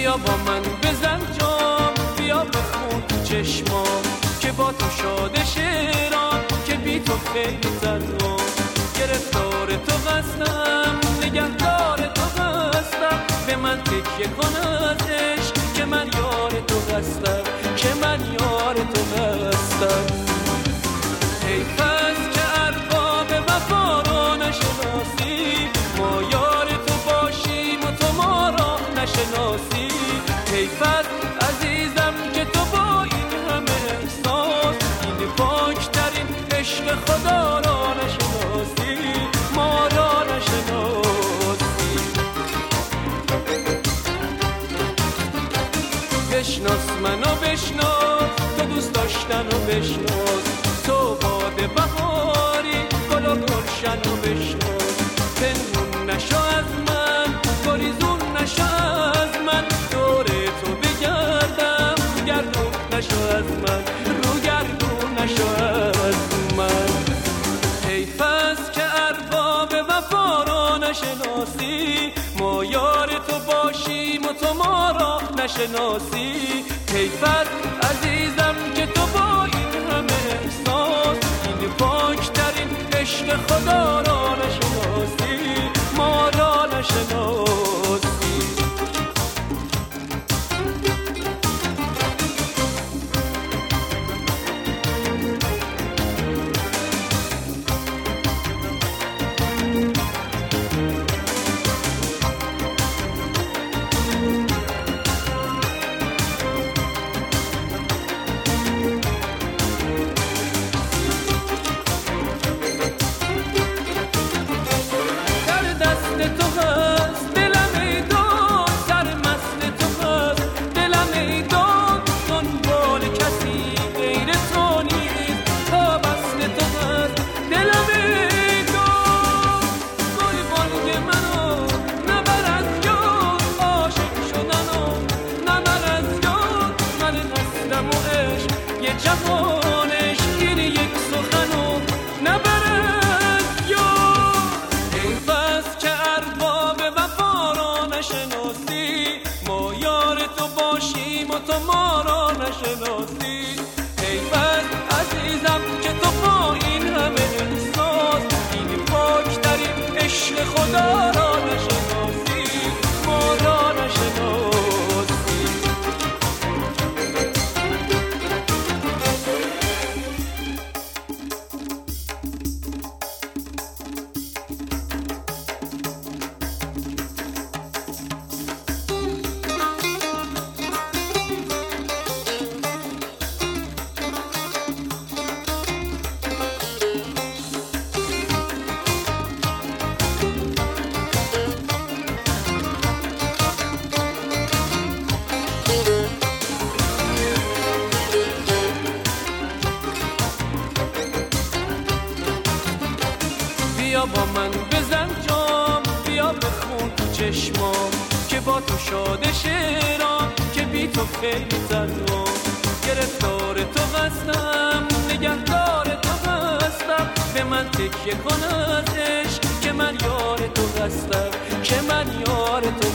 بیا با من بزن جام، بیا بخون تو چشمام که با تو شاده شیرام، که بی تو خیلی تنها. گرفتار تو قصدم، نگهدار تو قصدم، به من تکیه کن از عشق که من یار تو قصدم، که من یار تو قصدم. حیف است که ارباب وفا را نشناسی، ما یار تو باشیم و تو ما را نشناسی. حیف است عزیزم که تو با این همه احساس، این پاکترین عشق خدا را نشناسی، ما را نشناسی. بشناس منو بشناس، تو دوست داشتن و بشناس، تو باد بهاری گل و گلشن و بشناس. پنهون نشو از من، گریزون نشو از من، دور تو بگردم، گردون نشو از من، رو گردون نشو از من. حیف است که ارباب وفا را نشناسی، ما یار تو باشیم و تو ما را نشناسی. حیف است عزیزم که تو با این همه احساس، این پاکترین عشق خدا را نشناسی، ما را نشناسی. جوانش این یک سخنو نبرد یاد. حیف است که ارباب وفا را نشناسی، ما یار تو باشیم و تو ما را نشناسی. حیف است عزیزم که تو با این همه احساس، این پاکترین عشق خدا را نشناسی، ما را نشناسی. بیا با من بزن جام، بیا بخون تو چشمام که با تو شاده شیرام، که بی تو خیلی تنها. گرفتار تو قصدم، نگهدار تو قصدم، به من تکیه کن از عشق که من یار تو قصدم، که من یار تو